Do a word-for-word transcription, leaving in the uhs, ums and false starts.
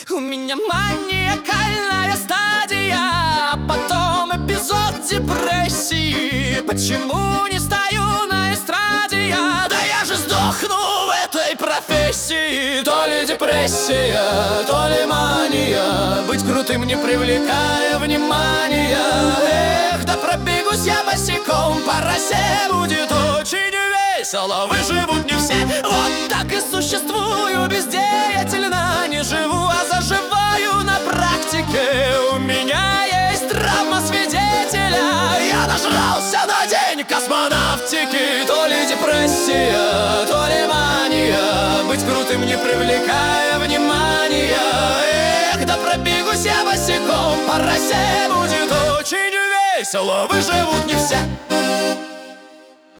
У меня маниакальная стадия, а потом эпизод депрессии. Почему не стою на эстраде я? Да я же сдохну в этой профессии. То ли депрессия, то ли мания, быть крутым, не привлекая внимания. Эх, да пробегусь я босиком по росе, будет очень весело, выживут не все. Вот так и существую бездеятельно, не живу, а заживаю на практике. У меня есть травма свидетеля, я нажрался на день космонавтики. То ли депрессия, то ли мания, быть крутым, не привлекая внимания. Эх, да пробегусь я босиком по росе, будет очень весело, выживут не все.